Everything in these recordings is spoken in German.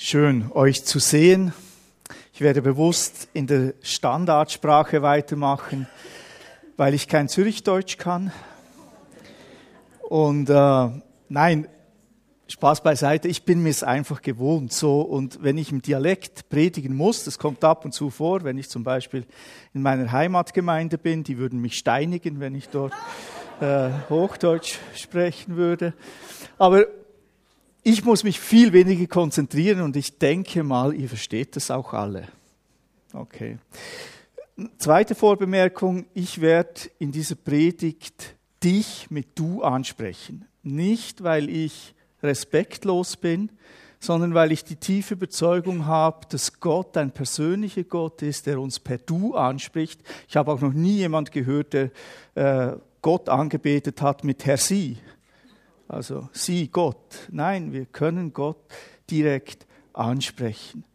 Schön, euch zu sehen. Ich werde bewusst in der Standardsprache weitermachen, weil ich kein Zürichdeutsch kann. Und nein, Spaß beiseite, ich bin mir es einfach gewohnt so. Und wenn ich im Dialekt predigen muss, das kommt ab und zu vor, wenn ich zum Beispiel in meiner Heimatgemeinde bin, die würden mich steinigen, wenn ich dort Hochdeutsch sprechen würde. Aber ich muss mich viel weniger konzentrieren und ich denke mal, ihr versteht das auch alle. Okay. Zweite Vorbemerkung, ich werde in dieser Predigt dich mit du ansprechen. Nicht, weil ich respektlos bin, sondern weil ich die tiefe Überzeugung habe, dass Gott ein persönlicher Gott ist, der uns per du anspricht. Ich habe auch noch nie jemand gehört, der Gott angebetet hat mit Herr Sie. Also Sie, Gott. Nein, wir können Gott direkt ansprechen.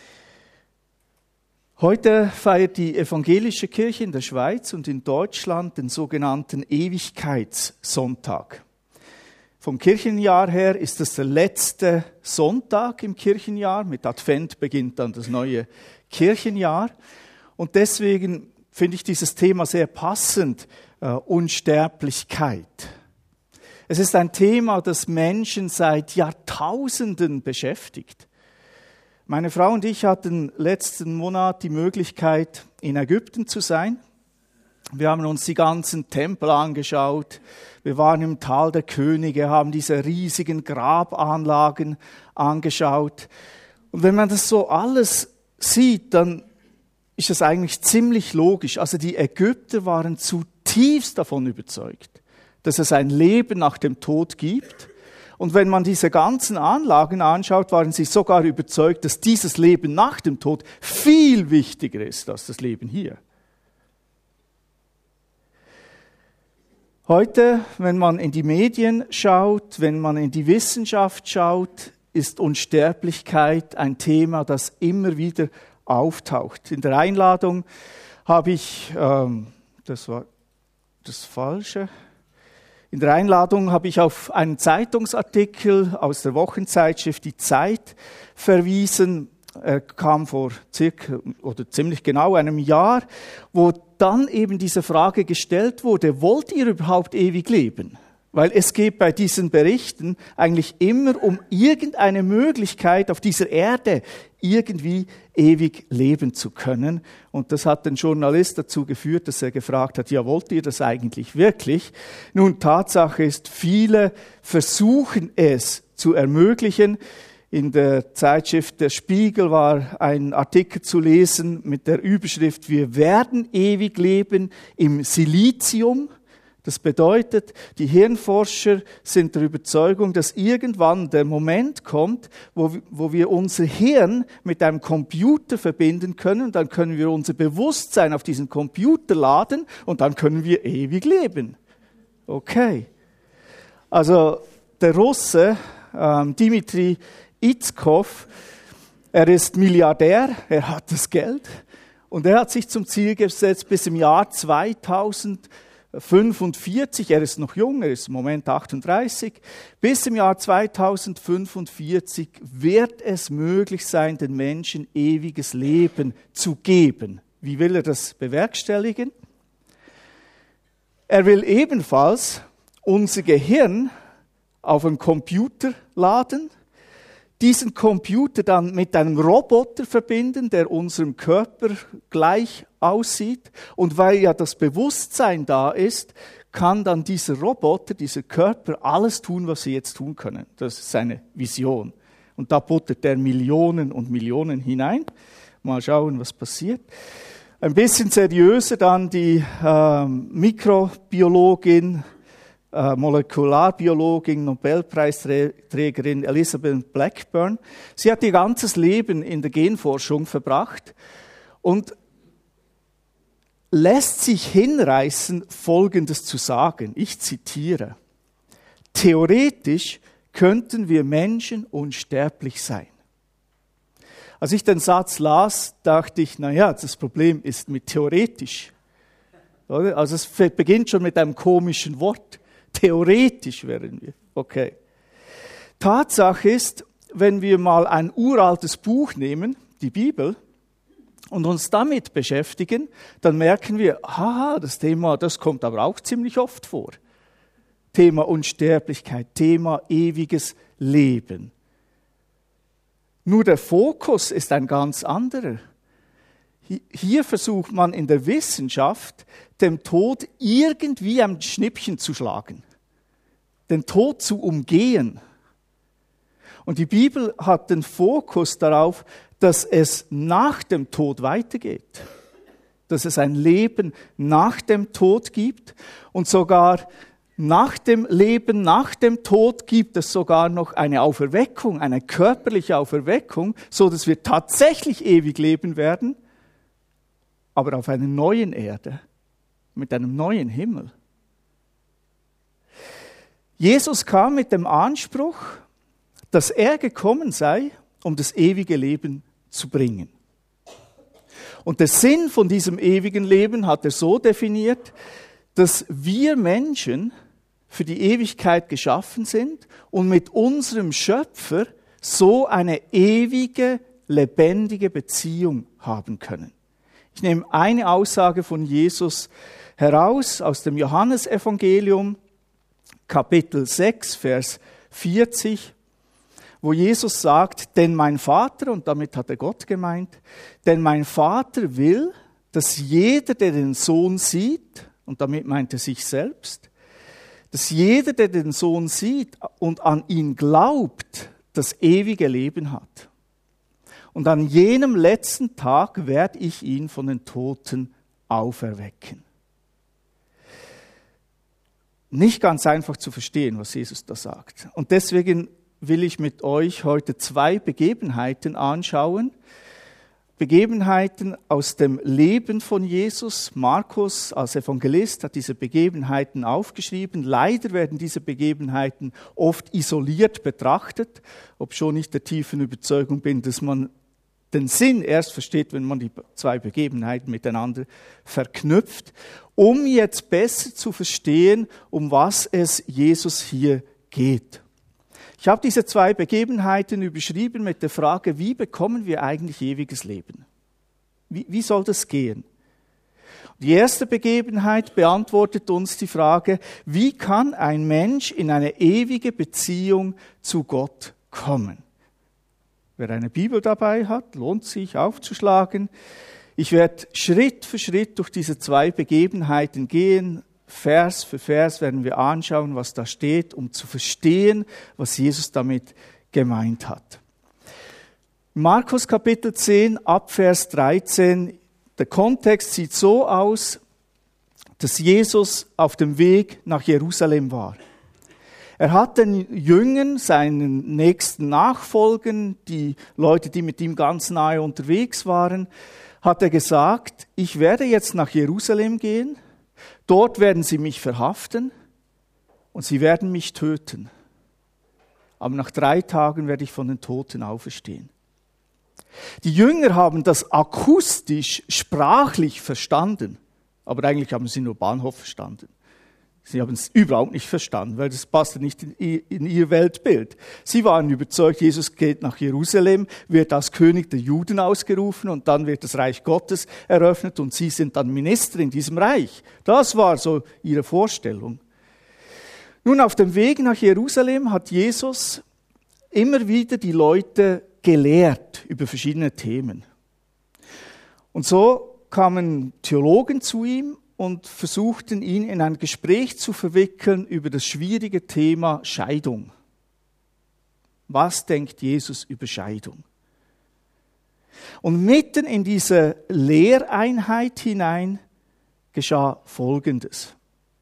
Heute feiert die evangelische Kirche in der Schweiz und in Deutschland den sogenannten Ewigkeitssonntag. Vom Kirchenjahr her ist es der letzte Sonntag im Kirchenjahr. Mit Advent beginnt dann das neue Kirchenjahr. Und deswegen finde ich dieses Thema sehr passend, Unsterblichkeit. Es ist ein Thema, das Menschen seit Jahrtausenden beschäftigt. Meine Frau und ich hatten letzten Monat die Möglichkeit, in Ägypten zu sein. Wir haben uns die ganzen Tempel angeschaut. Wir waren im Tal der Könige, haben diese riesigen Grabanlagen angeschaut. Und wenn man das so alles sieht, dann ist es eigentlich ziemlich logisch. Also die Ägypter waren zutiefst davon überzeugt, dass es ein Leben nach dem Tod gibt. Und wenn man diese ganzen Anlagen anschaut, waren sie sogar überzeugt, dass dieses Leben nach dem Tod viel wichtiger ist als das Leben hier. Heute, wenn man in die Medien schaut, wenn man in die Wissenschaft schaut, ist Unsterblichkeit ein Thema, das immer wieder auftaucht. In der Einladung habe ich, das war das Falsche, in der Einladung habe ich auf einen Zeitungsartikel aus der Wochenzeitschrift Die Zeit verwiesen. Er kam vor circa oder ziemlich genau einem Jahr, wo dann eben diese Frage gestellt wurde, wollt ihr überhaupt ewig leben? Weil es geht bei diesen Berichten eigentlich immer um irgendeine Möglichkeit, auf dieser Erde irgendwie ewig leben zu können. Und das hat den Journalist dazu geführt, dass er gefragt hat, ja, wollt ihr das eigentlich wirklich? Nun, Tatsache ist, viele versuchen es zu ermöglichen. In der Zeitschrift Der Spiegel war ein Artikel zu lesen mit der Überschrift, wir werden ewig leben im Silizium. Das bedeutet, die Hirnforscher sind der Überzeugung, dass irgendwann der Moment kommt, wo wir unser Hirn mit einem Computer verbinden können. Dann können wir unser Bewusstsein auf diesen Computer laden und dann können wir ewig leben. Okay. Also der Russe, Dmitri Itskov, er ist Milliardär, er hat das Geld und er hat sich zum Ziel gesetzt, bis im Jahr 2045, er ist noch jung, er ist im Moment 38, bis im Jahr 2045 wird es möglich sein, den Menschen ewiges Leben zu geben. Wie will er das bewerkstelligen? Er will ebenfalls unser Gehirn auf einen Computer laden, diesen Computer dann mit einem Roboter verbinden, der unserem Körper gleich aussieht. Und weil ja das Bewusstsein da ist, kann dann dieser Roboter, dieser Körper alles tun, was sie jetzt tun können. Das ist seine Vision. Und da buttert er Millionen und Millionen hinein. Mal schauen, was passiert. Ein bisschen seriöser dann die Mikrobiologin, Molekularbiologin, Nobelpreisträgerin Elizabeth Blackburn. Sie hat ihr ganzes Leben in der Genforschung verbracht und lässt sich hinreißen, Folgendes zu sagen. Ich zitiere. Theoretisch könnten wir Menschen unsterblich sein. Als ich den Satz las, dachte ich, das Problem ist mit theoretisch. Oder? Also es beginnt schon mit einem komischen Wort. Theoretisch wären wir. Okay. Tatsache ist, wenn wir mal ein uraltes Buch nehmen, die Bibel, und uns damit beschäftigen, dann merken wir, das Thema, das kommt aber auch ziemlich oft vor. Thema Unsterblichkeit, Thema ewiges Leben. Nur der Fokus ist ein ganz anderer. Hier versucht man in der Wissenschaft, dem Tod irgendwie ein Schnippchen zu schlagen, den Tod zu umgehen. Und die Bibel hat den Fokus darauf, dass es nach dem Tod weitergeht, dass es ein Leben nach dem Tod gibt und sogar nach dem Leben, nach dem Tod gibt es sogar noch eine Auferweckung, eine körperliche Auferweckung, so dass wir tatsächlich ewig leben werden, aber auf einer neuen Erde, mit einem neuen Himmel. Jesus kam mit dem Anspruch, dass er gekommen sei, um das ewige Leben zu bringen. Und der Sinn von diesem ewigen Leben hat er so definiert, dass wir Menschen für die Ewigkeit geschaffen sind und mit unserem Schöpfer so eine ewige, lebendige Beziehung haben können. Ich nehme eine Aussage von Jesus heraus aus dem Johannesevangelium, Kapitel 6, Vers 40, wo Jesus sagt, denn mein Vater, und damit hat er Gott gemeint, denn mein Vater will, dass jeder, der den Sohn sieht, und damit meint er sich selbst, dass jeder, der den Sohn sieht und an ihn glaubt, das ewige Leben hat. Und an jenem letzten Tag werde ich ihn von den Toten auferwecken. Nicht ganz einfach zu verstehen, was Jesus da sagt. Und deswegen will ich mit euch heute 2 Begebenheiten anschauen. Begebenheiten aus dem Leben von Jesus. Markus als Evangelist hat diese Begebenheiten aufgeschrieben. Leider werden diese Begebenheiten oft isoliert betrachtet, obschon ich der tiefen Überzeugung bin, dass man den Sinn erst versteht, wenn man die 2 Begebenheiten miteinander verknüpft, um jetzt besser zu verstehen, um was es Jesus hier geht. Ich habe diese 2 Begebenheiten überschrieben mit der Frage, wie bekommen wir eigentlich ewiges Leben? Wie soll das gehen? Die erste Begebenheit beantwortet uns die Frage, wie kann ein Mensch in eine ewige Beziehung zu Gott kommen? Wer eine Bibel dabei hat, lohnt sich aufzuschlagen. Ich werde Schritt für Schritt durch diese 2 Begebenheiten gehen. Vers für Vers werden wir anschauen, was da steht, um zu verstehen, was Jesus damit gemeint hat. Markus Kapitel 10 ab Vers 13, der Kontext sieht so aus, dass Jesus auf dem Weg nach Jerusalem war. Er hat den Jüngern, seinen nächsten Nachfolgern, die Leute, die mit ihm ganz nahe unterwegs waren, hat er gesagt, ich werde jetzt nach Jerusalem gehen, dort werden sie mich verhaften und sie werden mich töten. Aber nach 3 Tagen werde ich von den Toten auferstehen. Die Jünger haben das akustisch, sprachlich verstanden, aber eigentlich haben sie nur Bahnhof verstanden. Sie haben es überhaupt nicht verstanden, weil das passte nicht in ihr Weltbild. Sie waren überzeugt, Jesus geht nach Jerusalem, wird als König der Juden ausgerufen und dann wird das Reich Gottes eröffnet und sie sind dann Minister in diesem Reich. Das war so ihre Vorstellung. Nun, auf dem Weg nach Jerusalem hat Jesus immer wieder die Leute gelehrt über verschiedene Themen. Und so kamen Theologen zu ihm und versuchten ihn in ein Gespräch zu verwickeln über das schwierige Thema Scheidung. Was denkt Jesus über Scheidung? Und mitten in diese Lehreinheit hinein geschah Folgendes.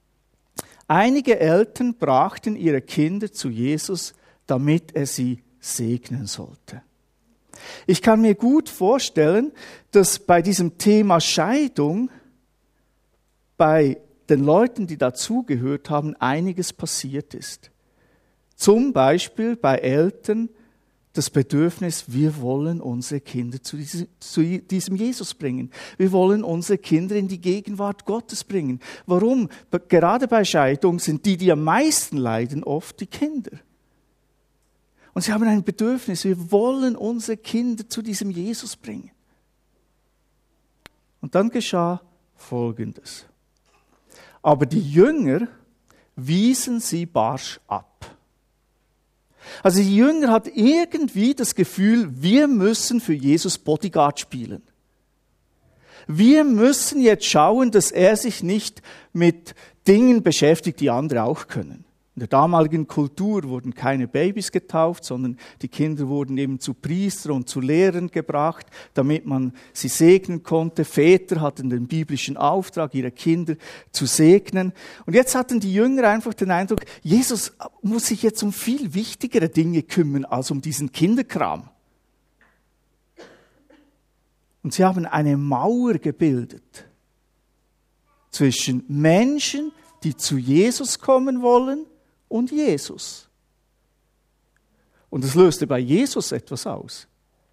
Einige Eltern brachten ihre Kinder zu Jesus, damit er sie segnen sollte. Ich kann mir gut vorstellen, dass bei diesem Thema Scheidung bei den Leuten, die dazugehört haben, einiges passiert ist. Zum Beispiel bei Eltern das Bedürfnis, wir wollen unsere Kinder zu diesem Jesus bringen. Wir wollen unsere Kinder in die Gegenwart Gottes bringen. Warum? Gerade bei Scheidung sind die am meisten leiden, oft die Kinder. Und sie haben ein Bedürfnis, wir wollen unsere Kinder zu diesem Jesus bringen. Und dann geschah Folgendes. Aber die Jünger wiesen sie barsch ab. Also die Jünger hatten irgendwie das Gefühl, wir müssen für Jesus Bodyguard spielen. Wir müssen jetzt schauen, dass er sich nicht mit Dingen beschäftigt, die andere auch können. In der damaligen Kultur wurden keine Babys getauft, sondern die Kinder wurden eben zu Priestern und zu Lehrern gebracht, damit man sie segnen konnte. Väter hatten den biblischen Auftrag, ihre Kinder zu segnen. Und jetzt hatten die Jünger einfach den Eindruck, Jesus muss sich jetzt um viel wichtigere Dinge kümmern als um diesen Kinderkram. Und sie haben eine Mauer gebildet zwischen Menschen, die zu Jesus kommen wollen, und Jesus. Und es löste bei Jesus etwas aus.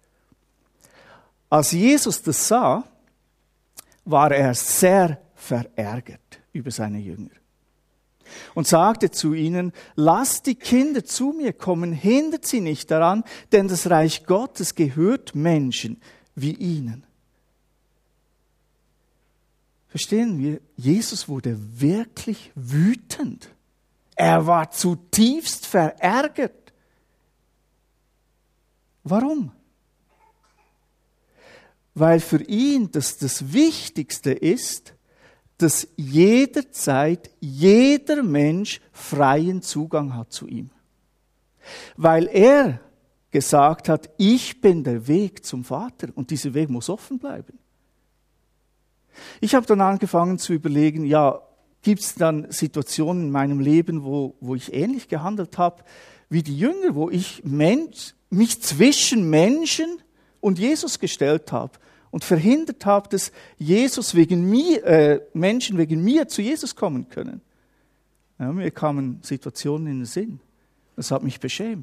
Als Jesus das sah, war er sehr verärgert über seine Jünger und sagte zu ihnen, lasst die Kinder zu mir kommen, hindert sie nicht daran, denn das Reich Gottes gehört Menschen wie ihnen. Verstehen wir? Jesus wurde wirklich wütend. Er war zutiefst verärgert. Warum? Weil für ihn das Wichtigste ist, dass jederzeit jeder Mensch freien Zugang hat zu ihm. Weil er gesagt hat, ich bin der Weg zum Vater und dieser Weg muss offen bleiben. Ich habe dann angefangen zu überlegen, ja, gibt es dann Situationen in meinem Leben, wo ich ähnlich gehandelt habe wie die Jünger, wo ich mich zwischen Menschen und Jesus gestellt habe und verhindert habe, dass Menschen wegen mir zu Jesus kommen können. Ja, mir kamen Situationen in den Sinn. Das hat mich beschämt.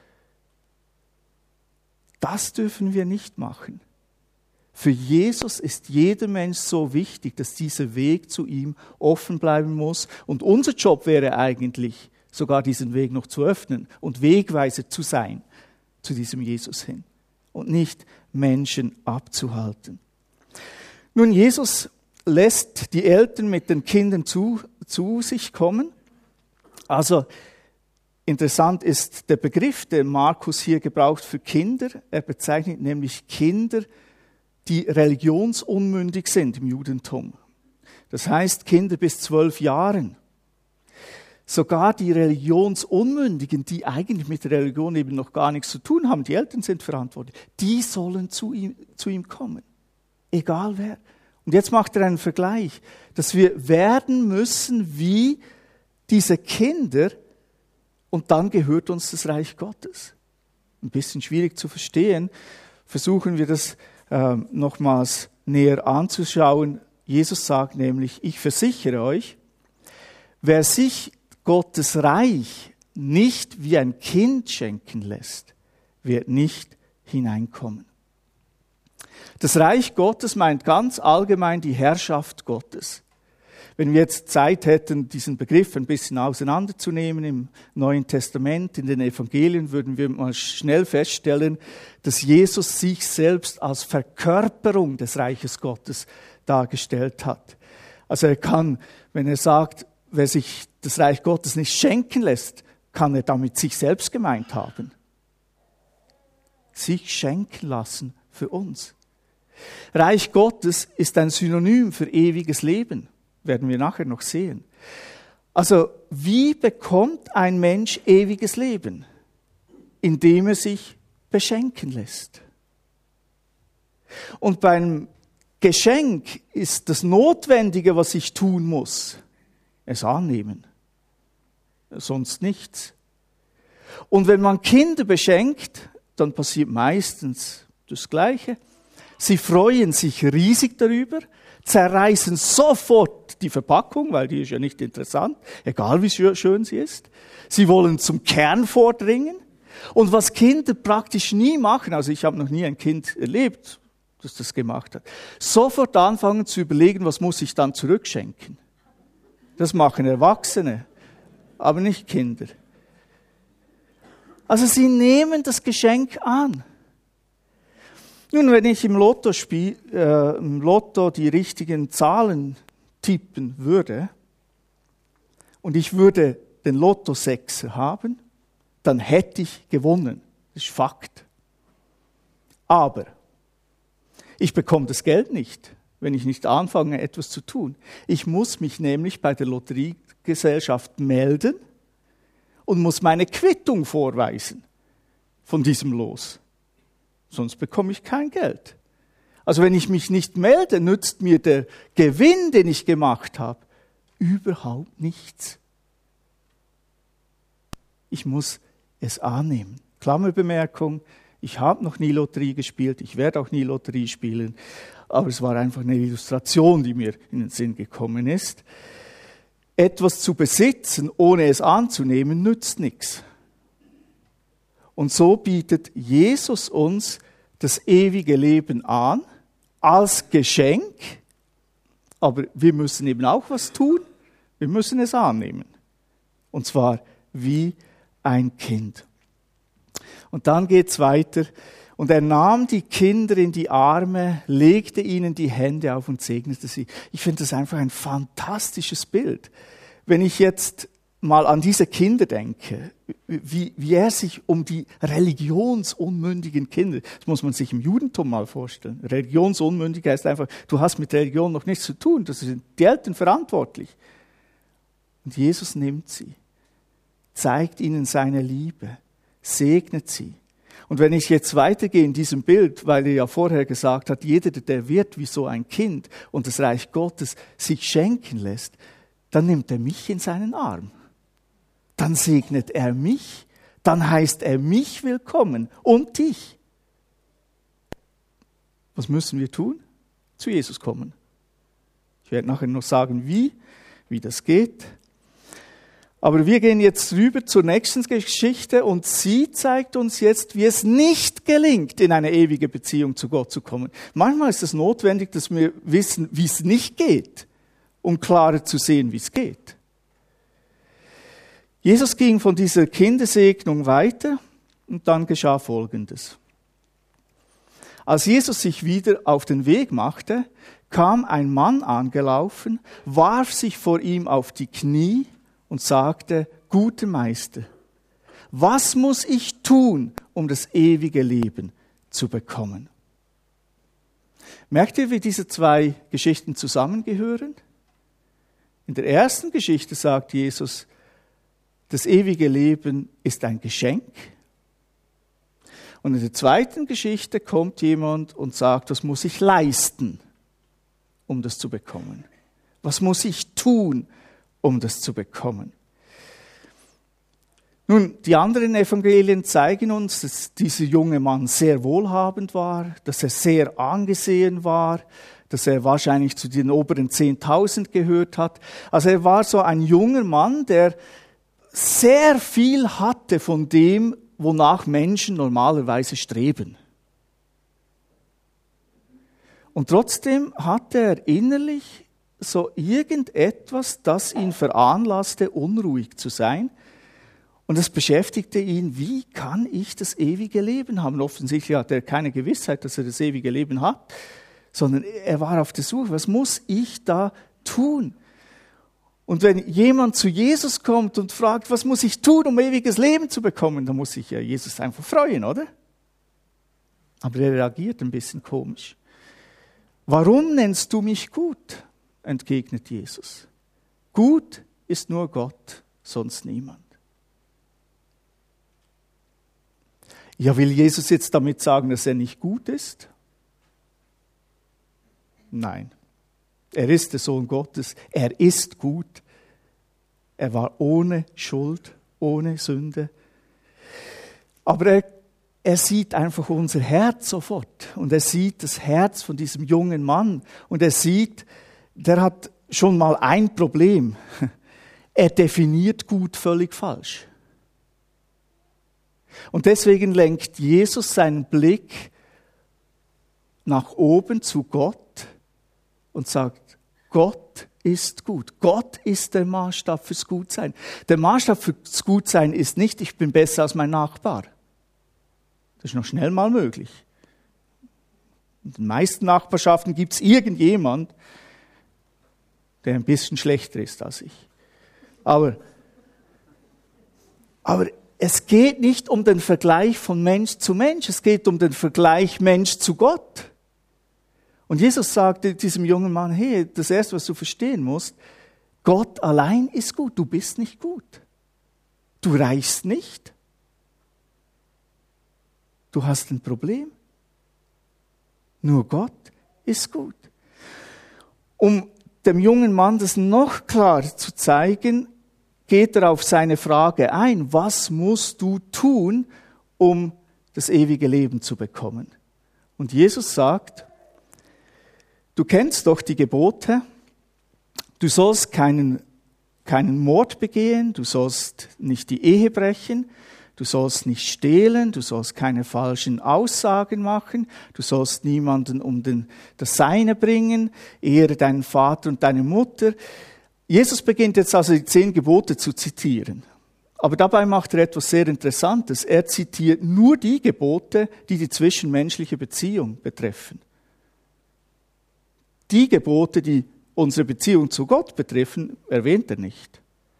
Das dürfen wir nicht machen. Für Jesus ist jeder Mensch so wichtig, dass dieser Weg zu ihm offen bleiben muss. Und unser Job wäre eigentlich, sogar diesen Weg noch zu öffnen und Wegweiser zu sein zu diesem Jesus hin und nicht Menschen abzuhalten. Nun, Jesus lässt die Eltern mit den Kindern zu sich kommen. Also interessant ist der Begriff, den Markus hier gebraucht für Kinder. Er bezeichnet nämlich Kinder, die religionsunmündig sind im Judentum. Das heißt Kinder bis 12 Jahren. Sogar die Religionsunmündigen, die eigentlich mit der Religion eben noch gar nichts zu tun haben, die Eltern sind verantwortlich, die sollen zu ihm kommen. Egal wer. Und jetzt macht er einen Vergleich, dass wir werden müssen wie diese Kinder und dann gehört uns das Reich Gottes. Ein bisschen schwierig zu verstehen. Versuchen wir das nochmals näher anzuschauen. Jesus sagt nämlich, ich versichere euch, wer sich Gottes Reich nicht wie ein Kind schenken lässt, wird nicht hineinkommen. Das Reich Gottes meint ganz allgemein die Herrschaft Gottes. Wenn wir jetzt Zeit hätten, diesen Begriff ein bisschen auseinanderzunehmen im Neuen Testament, in den Evangelien, würden wir mal schnell feststellen, dass Jesus sich selbst als Verkörperung des Reiches Gottes dargestellt hat. Also er kann, wenn er sagt, wer sich das Reich Gottes nicht schenken lässt, kann er damit sich selbst gemeint haben. Sich schenken lassen für uns. Reich Gottes ist ein Synonym für ewiges Leben. Werden wir nachher noch sehen. Also, wie bekommt ein Mensch ewiges Leben? Indem er sich beschenken lässt. Und beim Geschenk ist das Notwendige, was ich tun muss, es annehmen. Sonst nichts. Und wenn man Kinder beschenkt, dann passiert meistens das Gleiche. Sie freuen sich riesig darüber, zerreißen sofort die Verpackung, weil die ist ja nicht interessant, egal wie schön sie ist. Sie wollen zum Kern vordringen. Und was Kinder praktisch nie machen, also ich habe noch nie ein Kind erlebt, das das gemacht hat, sofort anfangen zu überlegen, was muss ich dann zurückschenken. Das machen Erwachsene, aber nicht Kinder. Also sie nehmen das Geschenk an. Nun, wenn ich im Lotto die richtigen Zahlen tippen würde und ich würde den Lotto-Sechser haben, dann hätte ich gewonnen. Das ist Fakt. Aber ich bekomme das Geld nicht, wenn ich nicht anfange, etwas zu tun. Ich muss mich nämlich bei der Lotteriegesellschaft melden und muss meine Quittung vorweisen von diesem Los. Sonst bekomme ich kein Geld. Also wenn ich mich nicht melde, nützt mir der Gewinn, den ich gemacht habe, überhaupt nichts. Ich muss es annehmen. Klammerbemerkung, ich habe noch nie Lotterie gespielt, ich werde auch nie Lotterie spielen, aber es war einfach eine Illustration, die mir in den Sinn gekommen ist. Etwas zu besitzen, ohne es anzunehmen, nützt nichts. Und so bietet Jesus uns das ewige Leben an, als Geschenk, aber wir müssen eben auch was tun, wir müssen es annehmen. Und zwar wie ein Kind. Und dann geht's weiter. Und er nahm die Kinder in die Arme, legte ihnen die Hände auf und segnete sie. Ich finde das einfach ein fantastisches Bild. Wenn ich jetzt mal an diese Kinder denke, wie er sich um die religionsunmündigen Kinder, das muss man sich im Judentum mal vorstellen. Religionsunmündig heißt einfach, du hast mit Religion noch nichts zu tun, das sind die Eltern verantwortlich. Und Jesus nimmt sie, zeigt ihnen seine Liebe, segnet sie. Und wenn ich jetzt weitergehe in diesem Bild, weil er ja vorher gesagt hat, jeder, der wird wie so ein Kind und das Reich Gottes sich schenken lässt, dann nimmt er mich in seinen Arm. Dann segnet er mich, dann heißt er mich willkommen und dich. Was müssen wir tun? Zu Jesus kommen. Ich werde nachher noch sagen, wie das geht. Aber wir gehen jetzt rüber zur nächsten Geschichte und sie zeigt uns jetzt, wie es nicht gelingt, in eine ewige Beziehung zu Gott zu kommen. Manchmal ist es notwendig, dass wir wissen, wie es nicht geht, um klarer zu sehen, wie es geht. Jesus ging von dieser Kindersegnung weiter und dann geschah Folgendes. Als Jesus sich wieder auf den Weg machte, kam ein Mann angelaufen, warf sich vor ihm auf die Knie und sagte, guter Meister, was muss ich tun, um das ewige Leben zu bekommen? Merkt ihr, wie diese zwei Geschichten zusammengehören? In der ersten Geschichte sagt Jesus, das ewige Leben ist ein Geschenk. Und in der zweiten Geschichte kommt jemand und sagt, was muss ich leisten, um das zu bekommen? Was muss ich tun, um das zu bekommen? Nun, die anderen Evangelien zeigen uns, dass dieser junge Mann sehr wohlhabend war, dass er sehr angesehen war, dass er wahrscheinlich zu den oberen 10.000 gehört hat. Also er war so ein junger Mann, der sehr viel hatte von dem, wonach Menschen normalerweise streben. Und trotzdem hatte er innerlich so irgendetwas, das ihn veranlasste, unruhig zu sein. Und es beschäftigte ihn, wie kann ich das ewige Leben haben? Offensichtlich hat er keine Gewissheit, dass er das ewige Leben hat, sondern er war auf der Suche, was muss ich da tun? Und wenn jemand zu Jesus kommt und fragt, was muss ich tun, um ewiges Leben zu bekommen, dann muss sich ja Jesus einfach freuen, oder? Aber er reagiert ein bisschen komisch. Warum nennst du mich gut? Entgegnet Jesus. Gut ist nur Gott, sonst niemand. Ja, will Jesus jetzt damit sagen, dass er nicht gut ist? Nein. Er ist der Sohn Gottes. Er ist gut. Er war ohne Schuld, ohne Sünde. Aber er sieht einfach unser Herz sofort. Und er sieht das Herz von diesem jungen Mann. Und er sieht, der hat schon mal ein Problem. Er definiert gut völlig falsch. Und deswegen lenkt Jesus seinen Blick nach oben zu Gott und sagt, Gott ist gut. Gott ist der Maßstab fürs Gutsein. Der Maßstab fürs Gutsein ist nicht, ich bin besser als mein Nachbar. Das ist noch schnell mal möglich. In den meisten Nachbarschaften gibt es irgendjemand, der ein bisschen schlechter ist als ich. Aber es geht nicht um den Vergleich von Mensch zu Mensch, es geht um den Vergleich Mensch zu Gott. Und Jesus sagte diesem jungen Mann, hey, das Erste, was du verstehen musst, Gott allein ist gut, du bist nicht gut. Du reichst nicht. Du hast ein Problem. Nur Gott ist gut. Um dem jungen Mann das noch klarer zu zeigen, geht er auf seine Frage ein, was musst du tun, um das ewige Leben zu bekommen? Und Jesus sagt, du kennst doch die Gebote, du sollst keinen Mord begehen, du sollst nicht die Ehe brechen, du sollst nicht stehlen, du sollst keine falschen Aussagen machen, du sollst niemanden um das Seine bringen, ehre deinen Vater und deine Mutter. Jesus beginnt jetzt also die 10 Gebote zu zitieren. Aber dabei macht er etwas sehr Interessantes. Er zitiert nur die Gebote, die die zwischenmenschliche Beziehung betreffen. Die Gebote, die unsere Beziehung zu Gott betreffen, erwähnt er nicht.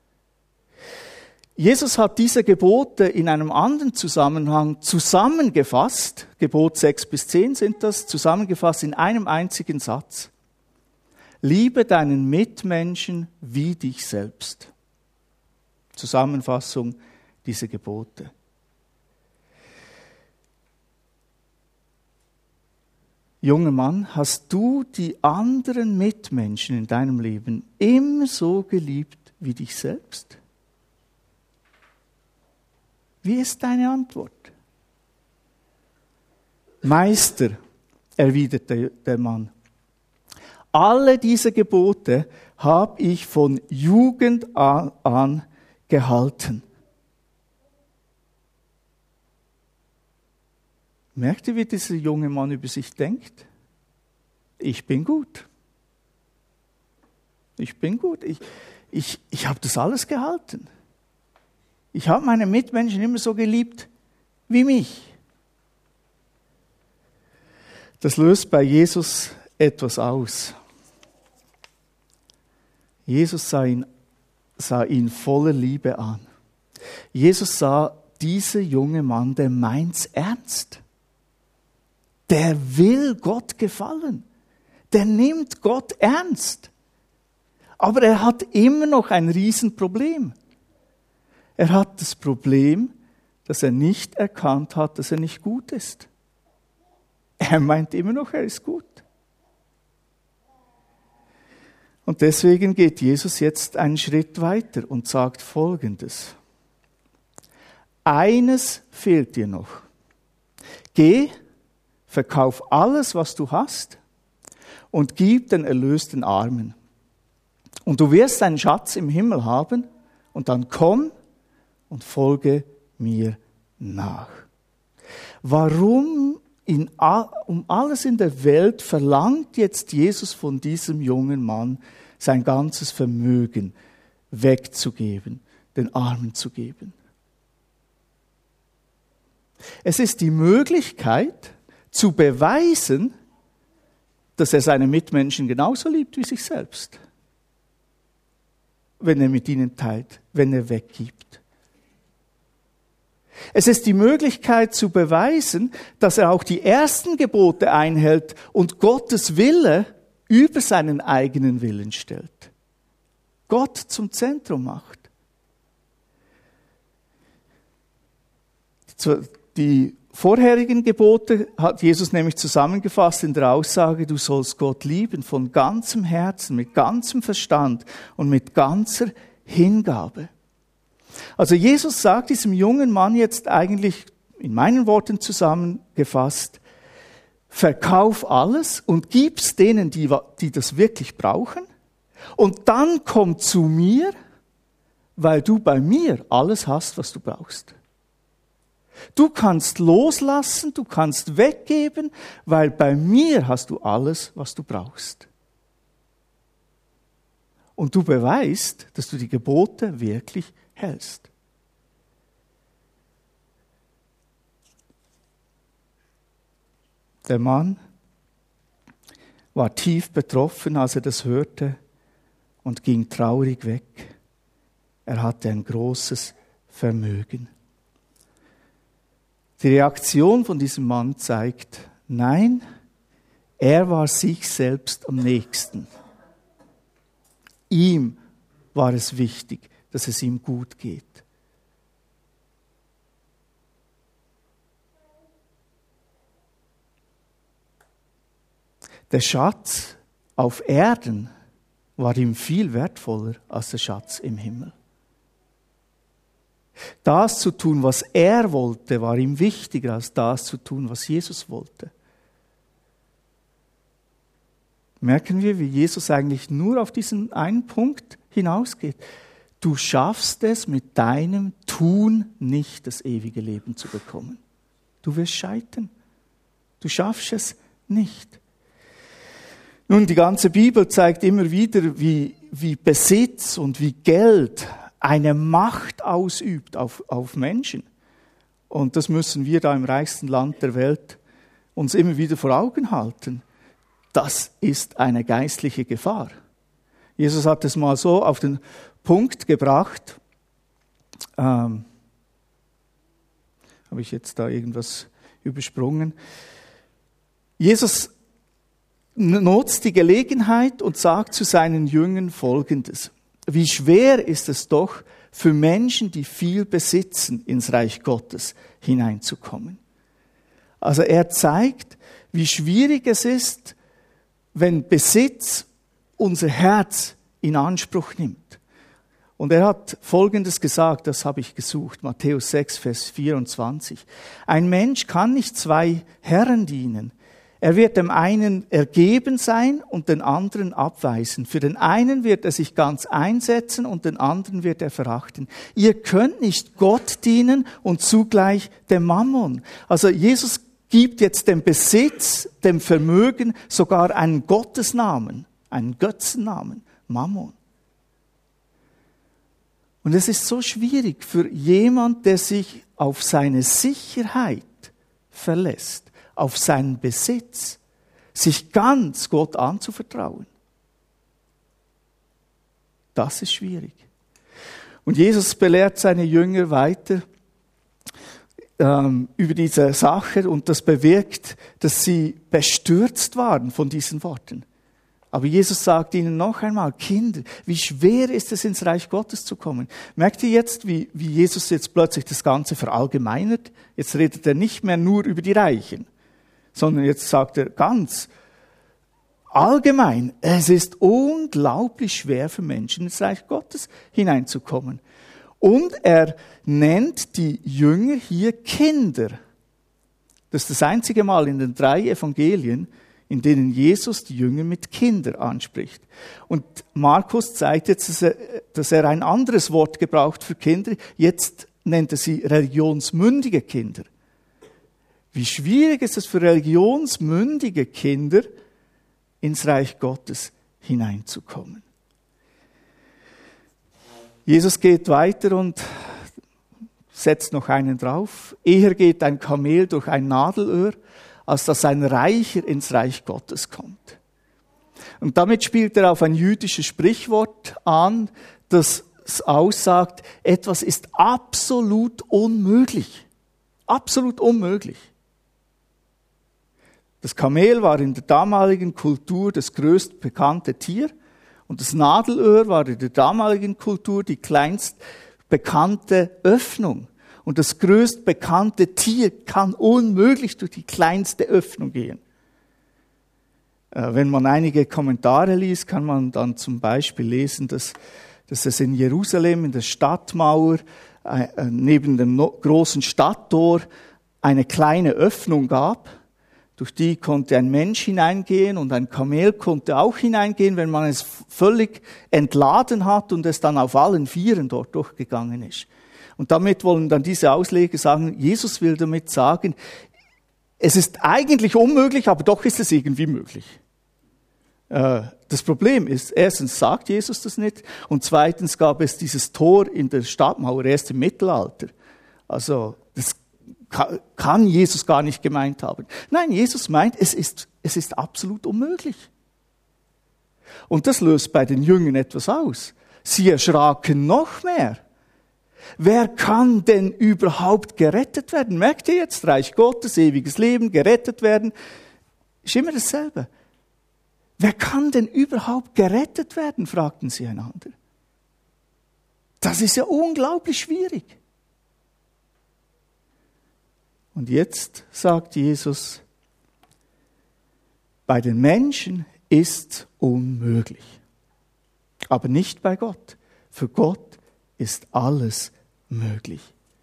Jesus hat diese Gebote in einem anderen Zusammenhang zusammengefasst, Gebot 6 bis 10 sind das, zusammengefasst in einem einzigen Satz. Liebe deinen Mitmenschen wie dich selbst. Zusammenfassung dieser Gebote. Junger Mann, hast du die anderen Mitmenschen in deinem Leben immer so geliebt wie dich selbst? Wie ist deine Antwort? Meister, erwiderte der Mann, alle diese Gebote habe ich von Jugend an gehalten. Merkt ihr, wie dieser junge Mann über sich denkt? Ich bin gut. Ich bin gut. Ich habe das alles gehalten. Ich habe meine Mitmenschen immer so geliebt wie mich. Das löst bei Jesus etwas aus. Jesus sah ihn voller Liebe an. Jesus sah, dieser junge Mann, der meint's ernst. Der will Gott gefallen. Der nimmt Gott ernst. Aber er hat immer noch ein Riesenproblem. Er hat das Problem, dass er nicht erkannt hat, dass er nicht gut ist. Er meint immer noch, er ist gut. Und deswegen geht Jesus jetzt einen Schritt weiter und sagt Folgendes. Eines fehlt dir noch. Geh, verkauf alles, was du hast und gib den Erlös den Armen. Und du wirst einen Schatz im Himmel haben und dann komm und folge mir nach. Warum um alles in der Welt verlangt jetzt Jesus von diesem jungen Mann, sein ganzes Vermögen wegzugeben, den Armen zu geben? Es ist die Möglichkeit zu beweisen, dass er seine Mitmenschen genauso liebt wie sich selbst, wenn er mit ihnen teilt, wenn er weggibt. Es ist die Möglichkeit zu beweisen, dass er auch die ersten Gebote einhält und Gottes Wille über seinen eigenen Willen stellt. Gott zum Zentrum macht. Die vorherigen Gebote hat Jesus nämlich zusammengefasst in der Aussage, du sollst Gott lieben von ganzem Herzen, mit ganzem Verstand und mit ganzer Hingabe. Also Jesus sagt diesem jungen Mann jetzt eigentlich, in meinen Worten zusammengefasst, verkauf alles und gib's denen, die das wirklich brauchen. Und dann komm zu mir, weil du bei mir alles hast, was du brauchst. Du kannst loslassen, du kannst weggeben, weil bei mir hast du alles, was du brauchst. und du beweist, dass du die Gebote wirklich hältst. Der Mann war tief betroffen, als er das hörte und ging traurig weg. Er hatte ein großes Vermögen. Die Reaktion von diesem Mann zeigt, nein, er war sich selbst am nächsten. Ihm war es wichtig, dass es ihm gut geht. Der Schatz auf Erden war ihm viel wertvoller als der Schatz im Himmel. Das zu tun, was er wollte, war ihm wichtiger als das zu tun, was Jesus wollte. Merken wir, wie Jesus eigentlich nur auf diesen einen Punkt hinausgeht. Du schaffst es mit deinem Tun nicht, das ewige Leben zu bekommen. Du wirst scheitern. Du schaffst es nicht. Nun, die ganze Bibel zeigt immer wieder, wie Besitz und wie Geld eine Macht ausübt auf Menschen. Und das müssen wir da im reichsten Land der Welt uns immer wieder vor Augen halten. Das ist eine geistliche Gefahr. Jesus hat es mal so auf den Punkt gebracht. Habe ich jetzt da irgendwas übersprungen? Jesus nutzt die Gelegenheit und sagt zu seinen Jüngern Folgendes. Wie schwer ist es doch für Menschen, die viel besitzen, ins Reich Gottes hineinzukommen. Also er zeigt, wie schwierig es ist, wenn Besitz unser Herz in Anspruch nimmt. Und er hat Folgendes gesagt, das habe ich gesucht, Matthäus 6, Vers 24. Ein Mensch kann nicht zwei Herren dienen. Er wird dem einen ergeben sein und den anderen abweisen. Für den einen wird er sich ganz einsetzen und den anderen wird er verachten. Ihr könnt nicht Gott dienen und zugleich dem Mammon. Also Jesus gibt jetzt dem Besitz, dem Vermögen sogar einen Gottesnamen, einen Götzennamen, Mammon. Und es ist so schwierig für jemand, der sich auf seine Sicherheit verlässt, auf seinen Besitz, sich ganz Gott anzuvertrauen. Das ist schwierig. Und Jesus belehrt seine Jünger weiter über diese Sache und das bewirkt, dass sie bestürzt waren von diesen Worten. Aber Jesus sagt ihnen noch einmal, Kinder, wie schwer ist es, ins Reich Gottes zu kommen? Merkt ihr jetzt, wie Jesus jetzt plötzlich das Ganze verallgemeinert? Jetzt redet er nicht mehr nur über die Reichen, sondern jetzt sagt er ganz allgemein, es ist unglaublich schwer für Menschen, ins Reich Gottes hineinzukommen. Und er nennt die Jünger hier Kinder. Das ist das einzige Mal in den 3 Evangelien, in denen Jesus die Jünger mit Kinder anspricht. Und Markus zeigt jetzt, dass er ein anderes Wort gebraucht für Kinder. Jetzt nennt er sie religionsmündige Kinder. Wie schwierig ist es für religionsmündige Kinder, ins Reich Gottes hineinzukommen. Jesus geht weiter und setzt noch einen drauf. Eher geht ein Kamel durch ein Nadelöhr, als dass ein Reicher ins Reich Gottes kommt. Und damit spielt er auf ein jüdisches Sprichwort an, das aussagt, etwas ist absolut unmöglich. Absolut unmöglich. Das Kamel war in der damaligen Kultur das größt bekannte Tier und das Nadelöhr war in der damaligen Kultur die kleinst bekannte Öffnung. Und das größt bekannte Tier kann unmöglich durch die kleinste Öffnung gehen. Wenn man einige Kommentare liest, kann man dann zum Beispiel lesen, dass es in Jerusalem, in der Stadtmauer, neben dem großen Stadttor eine kleine Öffnung gab. Durch die konnte ein Mensch hineingehen und ein Kamel konnte auch hineingehen, wenn man es völlig entladen hat und es dann auf allen Vieren dort durchgegangen ist. Und damit wollen dann diese Ausleger sagen, Jesus will damit sagen, es ist eigentlich unmöglich, aber doch ist es irgendwie möglich. Das Problem ist, erstens sagt Jesus das nicht und zweitens gab es dieses Tor in der Stadtmauer erst im Mittelalter. Also das kann Jesus gar nicht gemeint haben. Nein, Jesus meint, es ist absolut unmöglich. Und das löst bei den Jüngern etwas aus. Sie erschraken noch mehr. Wer kann denn überhaupt gerettet werden? Merkt ihr jetzt? Reich Gottes, ewiges Leben, gerettet werden. Ist immer dasselbe. Wer kann denn überhaupt gerettet werden, fragten sie einander. Das ist ja unglaublich schwierig. Und jetzt sagt Jesus, bei den Menschen ist unmöglich, aber nicht bei Gott. Für Gott ist alles möglich.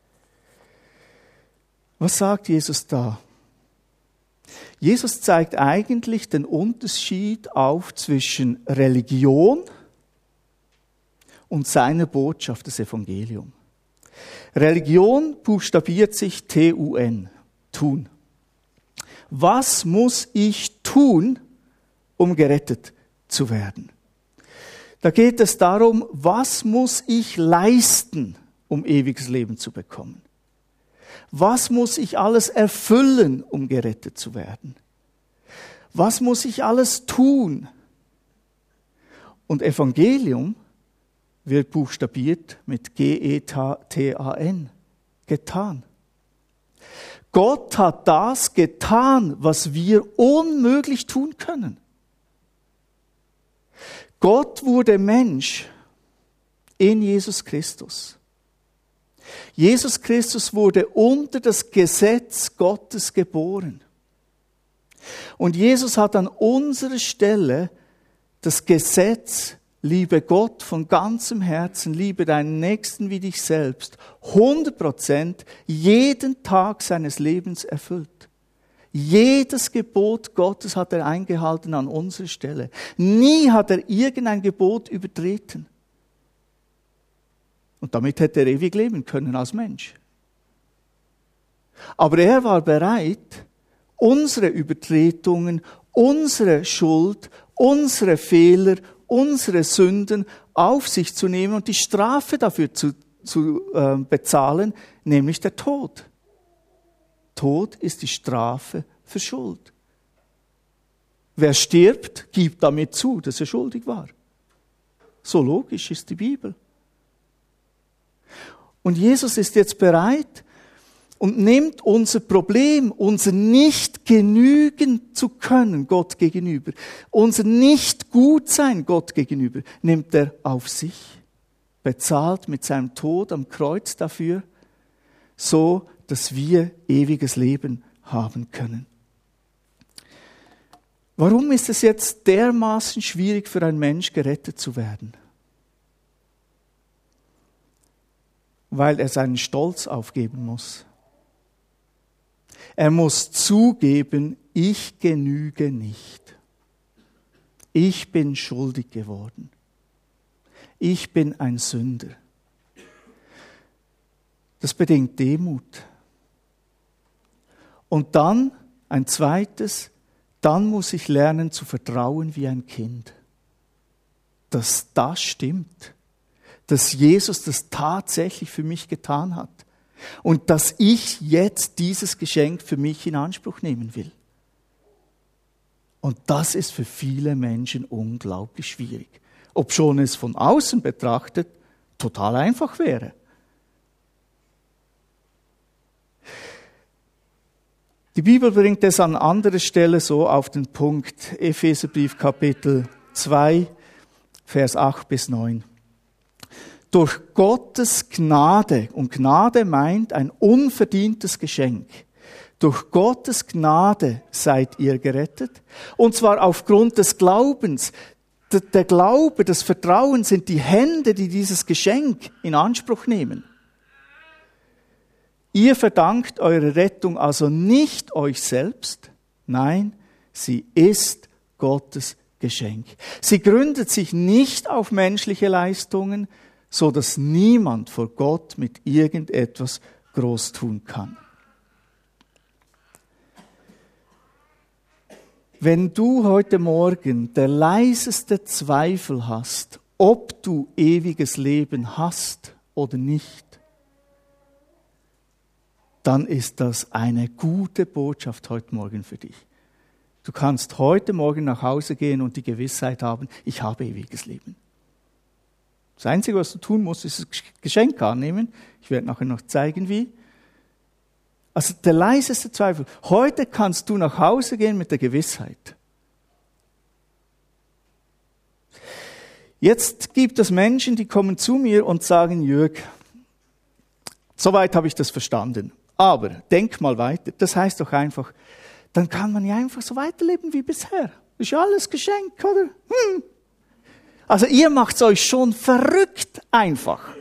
Was sagt Jesus da? Jesus zeigt eigentlich den Unterschied auf zwischen Religion und seiner Botschaft, das Evangelium. Religion buchstabiert sich T-U-N, tun. Was muss ich tun, um gerettet zu werden? Da geht es darum, was muss ich leisten, um ewiges Leben zu bekommen? Was muss ich alles erfüllen, um gerettet zu werden? Was muss ich alles tun? Und Evangelium wird buchstabiert mit G-E-T-A-N, getan. Gott hat das getan, was wir unmöglich tun können. Gott wurde Mensch in Jesus Christus. Jesus Christus wurde unter das Gesetz Gottes geboren. Und Jesus hat an unserer Stelle das Gesetz, liebe Gott von ganzem Herzen, liebe deinen Nächsten wie dich selbst, 100% jeden Tag seines Lebens erfüllt. Jedes Gebot Gottes hat er eingehalten an unserer Stelle. Nie hat er irgendein Gebot übertreten. Und damit hätte er ewig leben können als Mensch. Aber er war bereit, unsere Übertretungen, unsere Schuld, unsere Fehler, unsere Sünden auf sich zu nehmen und die Strafe dafür zu bezahlen, nämlich der Tod. Tod ist die Strafe für Schuld. Wer stirbt, gibt damit zu, dass er schuldig war. So logisch ist die Bibel. Und Jesus ist jetzt bereit und nimmt unser Problem, unser nicht genügen zu können Gott gegenüber, unser nicht gut sein Gott gegenüber, nimmt er auf sich, bezahlt mit seinem Tod am Kreuz dafür, so dass wir ewiges Leben haben können. Warum ist es jetzt dermaßen schwierig für einen Mensch gerettet zu werden? Weil er seinen Stolz aufgeben muss. Er muss zugeben, ich genüge nicht. Ich bin schuldig geworden. Ich bin ein Sünder. Das bedingt Demut. Und dann ein zweites, dann muss ich lernen zu vertrauen wie ein Kind. Dass das stimmt. Dass Jesus das tatsächlich für mich getan hat. Und dass ich jetzt dieses Geschenk für mich in Anspruch nehmen will. Und das ist für viele Menschen unglaublich schwierig. Obschon es von außen betrachtet total einfach wäre. Die Bibel bringt es an anderer Stelle so auf den Punkt, Epheserbrief Kapitel 2, Vers 8 bis 9. Durch Gottes Gnade, und Gnade meint ein unverdientes Geschenk, durch Gottes Gnade seid ihr gerettet, und zwar aufgrund des Glaubens. Der Glaube, das Vertrauen sind die Hände, die dieses Geschenk in Anspruch nehmen. Ihr verdankt eure Rettung also nicht euch selbst, nein, sie ist Gottes Geschenk. Sie gründet sich nicht auf menschliche Leistungen, so dass niemand vor Gott mit irgendetwas groß tun kann. Wenn du heute Morgen der leiseste Zweifel hast, ob du ewiges Leben hast oder nicht, dann ist das eine gute Botschaft heute Morgen für dich. Du kannst heute Morgen nach Hause gehen und die Gewissheit haben, ich habe ewiges Leben. Das Einzige, was du tun musst, ist das Geschenk annehmen. Ich werde nachher noch zeigen, wie. Also der leiseste Zweifel. Heute kannst du nach Hause gehen mit der Gewissheit. Jetzt gibt es Menschen, die kommen zu mir und sagen, Jürg, soweit habe ich das verstanden. Aber denk mal weiter. Das heißt doch einfach, dann kann man ja einfach so weiterleben wie bisher. Ist ja alles Geschenk, oder? Also ihr macht's euch schon verrückt einfach.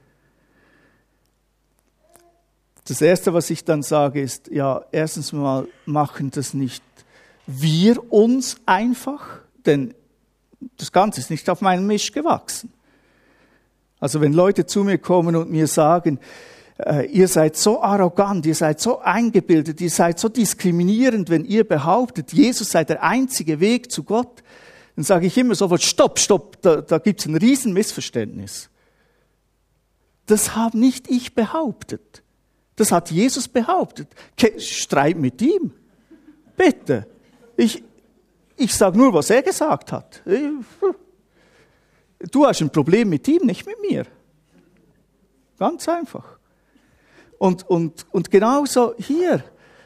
Das Erste, was ich dann sage, ist, ja, erstens mal machen das nicht wir uns einfach, denn das Ganze ist nicht auf meinem Mist gewachsen. Also wenn Leute zu mir kommen und mir sagen, ihr seid so arrogant, ihr seid so eingebildet, ihr seid so diskriminierend, wenn ihr behauptet, Jesus sei der einzige Weg zu Gott, dann sage ich immer sofort, stopp, da gibt es ein Riesenmissverständnis. Das habe nicht ich behauptet. Das hat Jesus behauptet. Streit mit ihm. Bitte. Ich sage nur, was er gesagt hat. Du hast ein Problem mit ihm, nicht mit mir. Ganz einfach. Und genauso hier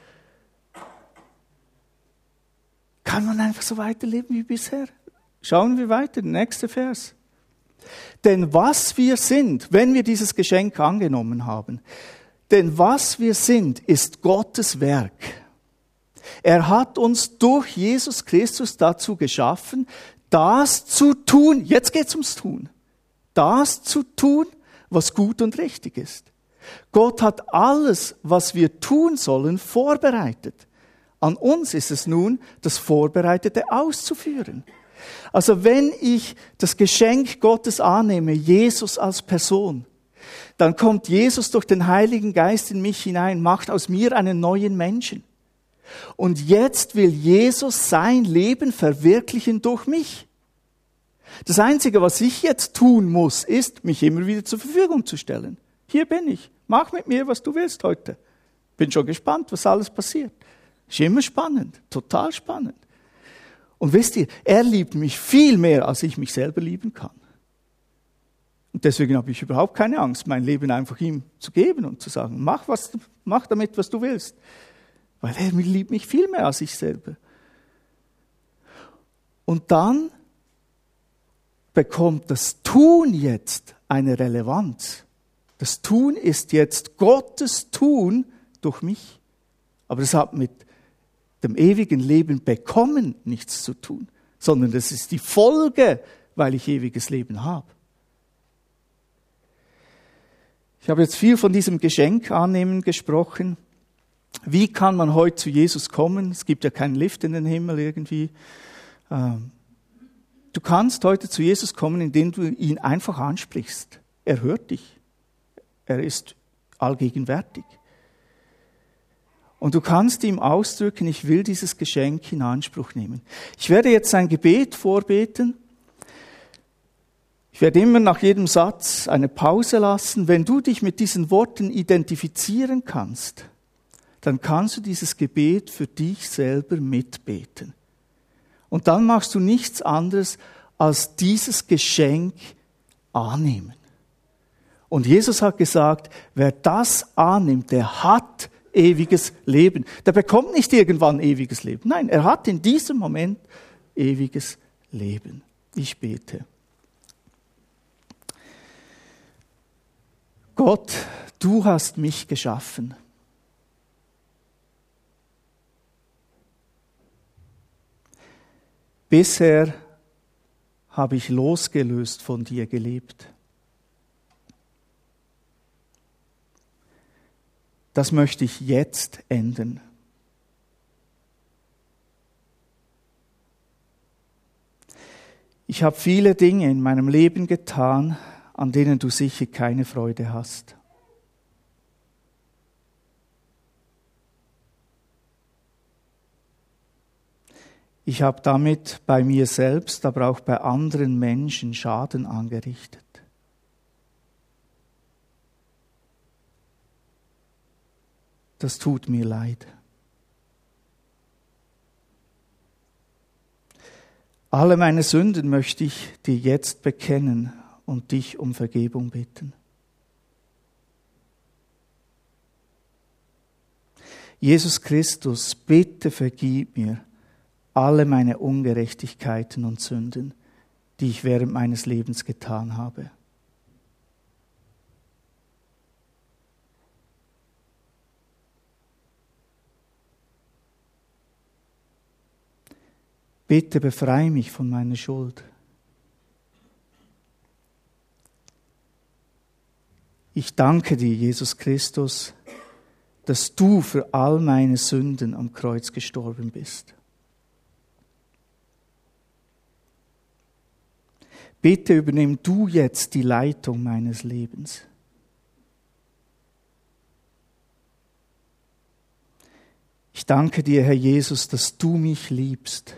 kann man einfach so weiterleben wie bisher. Schauen wir weiter, der nächste Vers. Denn was wir sind, wenn wir dieses Geschenk angenommen haben, denn was wir sind, ist Gottes Werk. Er hat uns durch Jesus Christus dazu geschaffen, das zu tun, jetzt geht's ums Tun, das zu tun, was gut und richtig ist. Gott hat alles, was wir tun sollen, vorbereitet. An uns ist es nun, das Vorbereitete auszuführen. Also wenn ich das Geschenk Gottes annehme, Jesus als Person, dann kommt Jesus durch den Heiligen Geist in mich hinein, macht aus mir einen neuen Menschen. Und jetzt will Jesus sein Leben verwirklichen durch mich. Das Einzige, was ich jetzt tun muss, ist, mich immer wieder zur Verfügung zu stellen. Hier bin ich. Mach mit mir, was du willst heute. Bin schon gespannt, was alles passiert. Ist immer spannend, total spannend. Und wisst ihr, er liebt mich viel mehr, als ich mich selber lieben kann. Und deswegen habe ich überhaupt keine Angst, mein Leben einfach ihm zu geben und zu sagen, mach damit, was du willst. Weil er liebt mich viel mehr als ich selber. Und dann bekommt das Tun jetzt eine Relevanz. Das Tun ist jetzt Gottes Tun durch mich. Aber das hat mit dem ewigen Leben bekommen nichts zu tun, sondern das ist die Folge, weil ich ewiges Leben habe. Ich habe jetzt viel von diesem Geschenk annehmen gesprochen. Wie kann man heute zu Jesus kommen? Es gibt ja keinen Lift in den Himmel irgendwie. Du kannst heute zu Jesus kommen, indem du ihn einfach ansprichst. Er hört dich. Er ist allgegenwärtig. Und du kannst ihm ausdrücken, ich will dieses Geschenk in Anspruch nehmen. Ich werde jetzt ein Gebet vorbeten. Ich werde immer nach jedem Satz eine Pause lassen. Wenn du dich mit diesen Worten identifizieren kannst, dann kannst du dieses Gebet für dich selber mitbeten. Und dann machst du nichts anderes, als dieses Geschenk annehmen. Und Jesus hat gesagt, wer das annimmt, der hat ewiges Leben. Der bekommt nicht irgendwann ewiges Leben. Nein, er hat in diesem Moment ewiges Leben. Ich bete. Gott, du hast mich geschaffen. Bisher habe ich losgelöst von dir gelebt. Das möchte ich jetzt ändern. Ich habe viele Dinge in meinem Leben getan, an denen du sicher keine Freude hast. Ich habe damit bei mir selbst, aber auch bei anderen Menschen Schaden angerichtet. Das tut mir leid. Alle meine Sünden möchte ich dir jetzt bekennen und dich um Vergebung bitten. Jesus Christus, bitte vergib mir alle meine Ungerechtigkeiten und Sünden, die ich während meines Lebens getan habe. Bitte befreie mich von meiner Schuld. Ich danke dir, Jesus Christus, dass du für all meine Sünden am Kreuz gestorben bist. Bitte übernimm du jetzt die Leitung meines Lebens. Ich danke dir, Herr Jesus, dass du mich liebst.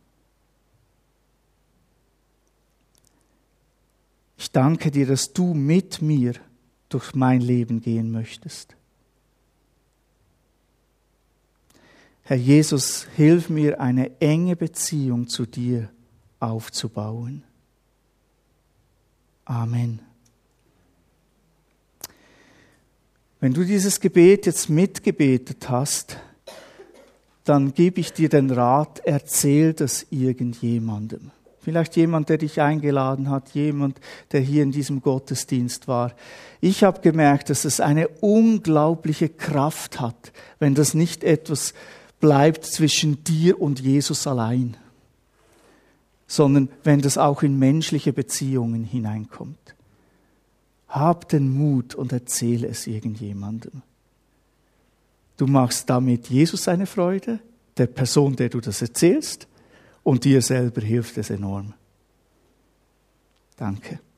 Ich danke dir, dass du mit mir durch mein Leben gehen möchtest. Herr Jesus, hilf mir, eine enge Beziehung zu dir aufzubauen. Amen. Wenn du dieses Gebet jetzt mitgebetet hast, dann gebe ich dir den Rat, erzähl das irgendjemandem. Vielleicht jemand, der dich eingeladen hat, jemand, der hier in diesem Gottesdienst war. Ich habe gemerkt, dass es eine unglaubliche Kraft hat, wenn das nicht etwas bleibt zwischen dir und Jesus allein, sondern wenn das auch in menschliche Beziehungen hineinkommt. Hab den Mut und erzähle es irgendjemandem. Du machst damit Jesus eine Freude, der Person, der du das erzählst, und dir selber hilft es enorm. Danke.